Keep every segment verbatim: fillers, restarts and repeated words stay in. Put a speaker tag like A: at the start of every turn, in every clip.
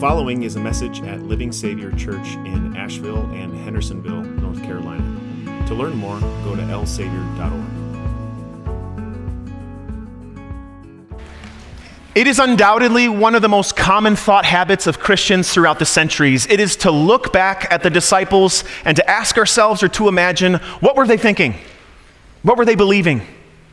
A: following is a message at Living Savior Church in Asheville and Hendersonville, North Carolina. To learn more, go to l savior dot org.
B: It is undoubtedly one of the most common thought habits of Christians throughout the centuries. It is to look back at the disciples and to ask ourselves or to imagine, what were they thinking? What were they believing?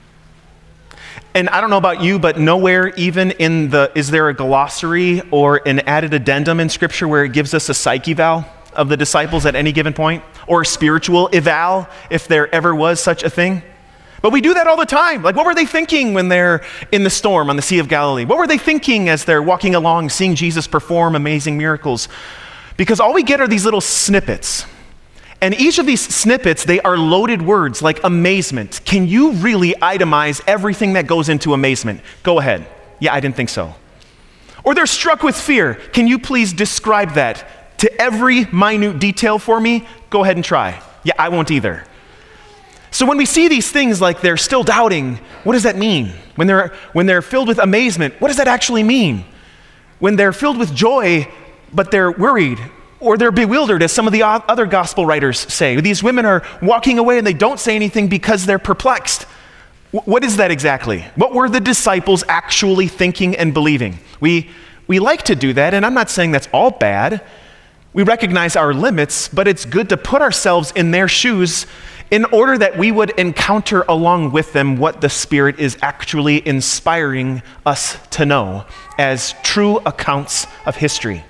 B: And I don't know about you, but nowhere even in the, is there a glossary or an added addendum in Scripture where it gives us a psych eval of the disciples at any given point? Or a spiritual eval, if there ever was such a thing? But we do that all the time. Like, what were they thinking when they're in the storm on the Sea of Galilee? What were they thinking as they're walking along, seeing Jesus perform amazing miracles? Because all we get are these little snippets. And each of these snippets, they are loaded words like amazement. Can you really itemize everything that goes into amazement? Go ahead. Yeah, I didn't think so. Or they're struck with fear. Can you please describe that to every minute detail for me? Go ahead and try. Yeah, I won't either. So when we see these things like they're still doubting, what does that mean? When they're, when they're filled with amazement, what does that actually mean? When they're filled with joy, but they're worried, or they're bewildered, as some of the other gospel writers say. These women are walking away and they don't say anything because they're perplexed. What is that exactly? What were the disciples actually thinking and believing? We, we like to do that, and I'm not saying that's all bad. We recognize our limits, but it's good to put ourselves in their shoes in order that we would encounter along with them what the Spirit is actually inspiring us to know as true accounts of history.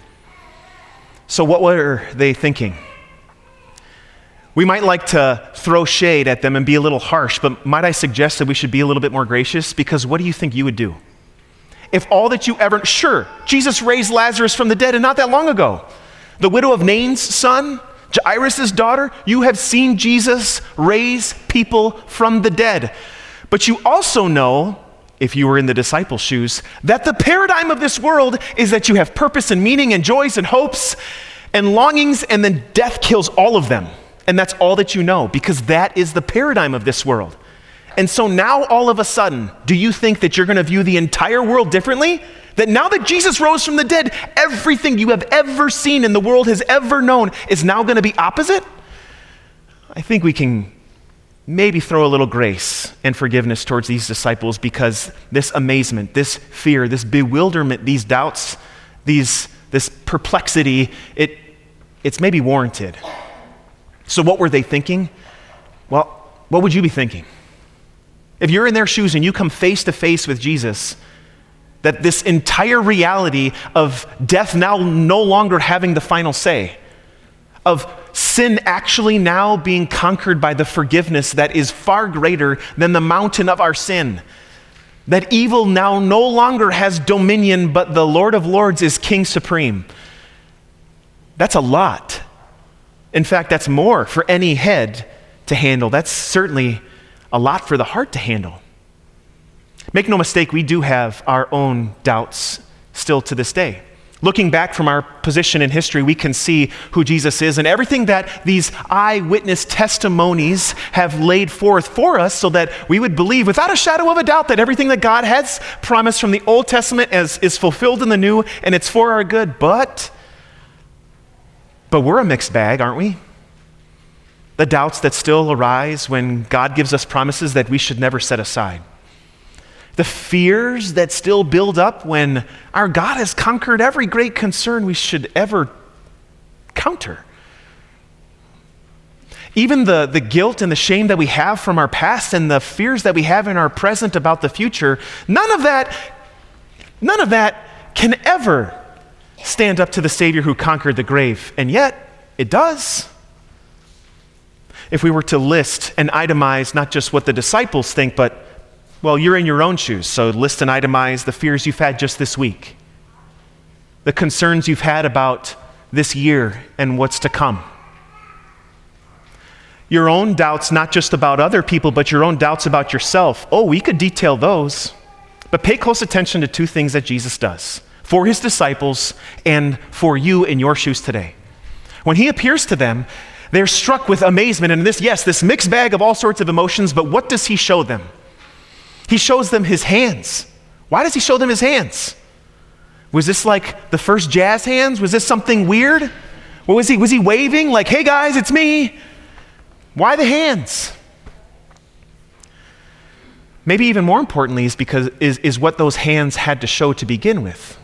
B: So what were they thinking? We might like to throw shade at them and be a little harsh, but might I suggest that we should be a little bit more gracious? Because what do you think you would do? If all that you ever, sure, Jesus raised Lazarus from the dead and not that long ago. The widow of Nain's son, Jairus' daughter, you have seen Jesus raise people from the dead. But you also know, if you were in the disciples' shoes, that the paradigm of this world is that you have purpose and meaning and joys and hopes and longings, and then death kills all of them. And that's all that you know, because that is the paradigm of this world. And so now all of a sudden, do you think that you're going to view the entire world differently? That now that Jesus rose from the dead, everything you have ever seen in the world has ever known is now going to be opposite? I think we can maybe throw a little grace and forgiveness towards these disciples, because this amazement, this fear, this bewilderment, these doubts, these this perplexity, it it's maybe warranted. So what were they thinking? Well, what would you be thinking? If you're in their shoes and you come face to face with Jesus, that this entire reality of death now no longer having the final say, of sin actually now being conquered by the forgiveness that is far greater than the mountain of our sin, that evil now no longer has dominion, but the Lord of Lords is King Supreme. That's a lot. In fact, that's more for any head to handle. That's certainly a lot for the heart to handle. Make no mistake, we do have our own doubts still to this day. Looking back from our position in history, we can see who Jesus is and everything that these eyewitness testimonies have laid forth for us, so that we would believe without a shadow of a doubt that everything that God has promised from the Old Testament is, is fulfilled in the New, and it's for our good. But, but we're a mixed bag, aren't we? The doubts that still arise when God gives us promises that we should never set aside. The fears that still build up when our God has conquered every great concern we should ever counter. Even the, the guilt and the shame that we have from our past and the fears that we have in our present about the future, none of that, none of that can ever stand up to the Savior who conquered the grave. And yet, it does. If we were to list and itemize not just what the disciples think, but well, you're in your own shoes, so list and itemize the fears you've had just this week, the concerns you've had about this year and what's to come. Your own doubts, not just about other people, but your own doubts about yourself. Oh, we could detail those, but pay close attention to two things that Jesus does for his disciples and for you in your shoes today. When he appears to them, they're struck with amazement and this, yes, this mixed bag of all sorts of emotions, but what does he show them? He shows them his hands. Why does he show them his hands? Was this like the first jazz hands? Was this something weird? What was he, was he waving like, hey guys, it's me? Why the hands? Maybe even more importantly is because is, is what those hands had to show to begin with.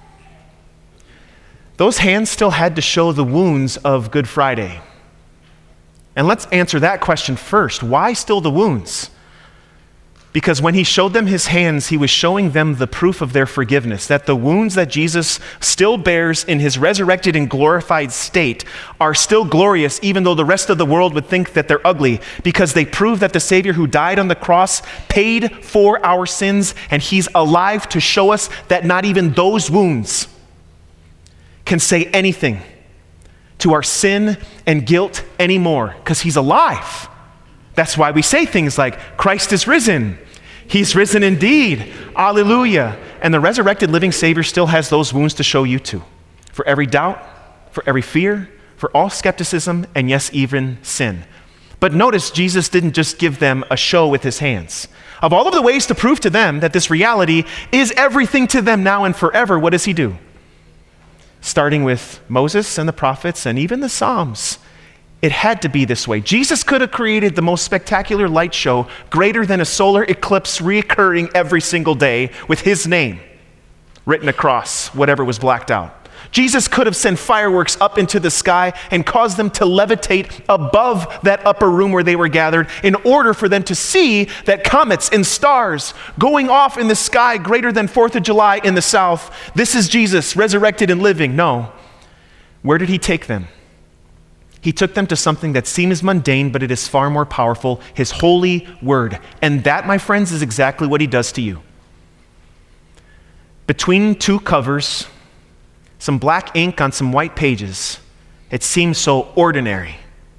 B: Those hands still had to show the wounds of Good Friday. And let's answer that question first. Why still the wounds? Because when he showed them his hands, he was showing them the proof of their forgiveness, that the wounds that Jesus still bears in his resurrected and glorified state are still glorious, even though the rest of the world would think that they're ugly, because they prove that the Savior who died on the cross paid for our sins, and he's alive to show us that not even those wounds can say anything to our sin and guilt anymore, because he's alive. That's why we say things like, Christ is risen. He's risen indeed. Alleluia. And the resurrected living Savior still has those wounds to show you too. For every doubt, for every fear, for all skepticism, and yes, even sin. But notice Jesus didn't just give them a show with his hands. Of all of the ways to prove to them that this reality is everything to them now and forever, what does he do? Starting with Moses and the prophets and even the Psalms. It had to be this way. Jesus could have created the most spectacular light show, greater than a solar eclipse reoccurring every single day with his name written across whatever was blacked out. Jesus could have sent fireworks up into the sky and caused them to levitate above that upper room where they were gathered in order for them to see that comets and stars going off in the sky greater than fourth of July in the south. This is Jesus resurrected and living. No. Where did he take them? He took them to something that seems mundane, but it is far more powerful, his holy word. And that, my friends, is exactly what he does to you. Between two covers, some black ink on some white pages, it seems so ordinary.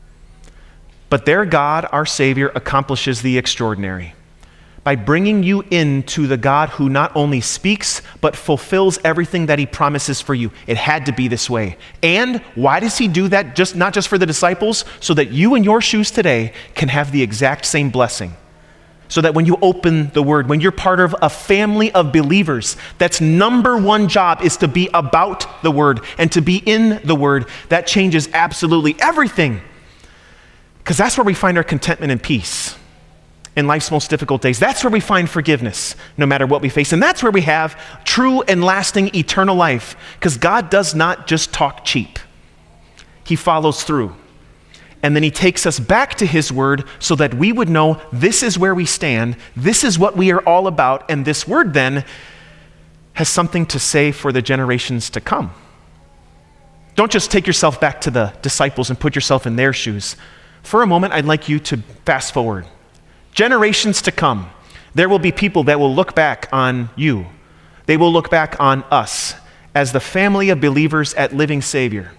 B: But there God, our Savior, accomplishes the extraordinary by bringing you into the God who not only speaks, but fulfills everything that he promises for you. It had to be this way. And why does he do that? Just not just for the disciples, so that you in your shoes today can have the exact same blessing. So that when you open the word, when you're part of a family of believers, that's number one job is to be about the word and to be in the word. That changes absolutely everything. Because that's where we find our contentment and peace. In life's most difficult days. That's where we find forgiveness, no matter what we face. And that's where we have true and lasting eternal life, because God does not just talk cheap. He follows through. And then he takes us back to his word so that we would know this is where we stand, this is what we are all about, and this word then has something to say for the generations to come. Don't just take yourself back to the disciples and put yourself in their shoes. For a moment, I'd like you to fast forward. Generations to come, there will be people that will look back on you. They will look back on us as the family of believers at Living Savior.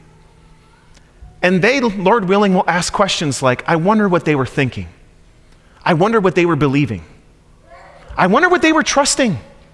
B: And they, Lord willing, will ask questions like, I wonder what they were thinking. I wonder what they were believing. I wonder what they were trusting.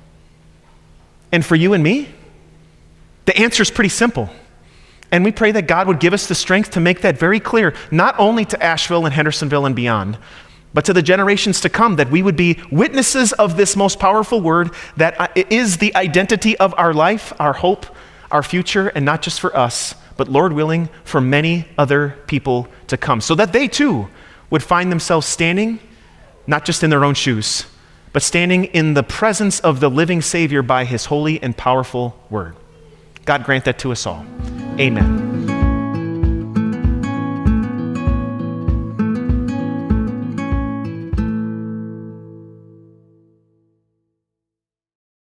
B: And for you and me, the answer is pretty simple. And we pray that God would give us the strength to make that very clear, not only to Asheville and Hendersonville and beyond, but to the generations to come, that we would be witnesses of this most powerful word that is the identity of our life, our hope, our future, and not just for us, but Lord willing, for many other people to come, so that they too would find themselves standing, not just in their own shoes, but standing in the presence of the living Savior by his holy and powerful word. God grant that to us all. Amen.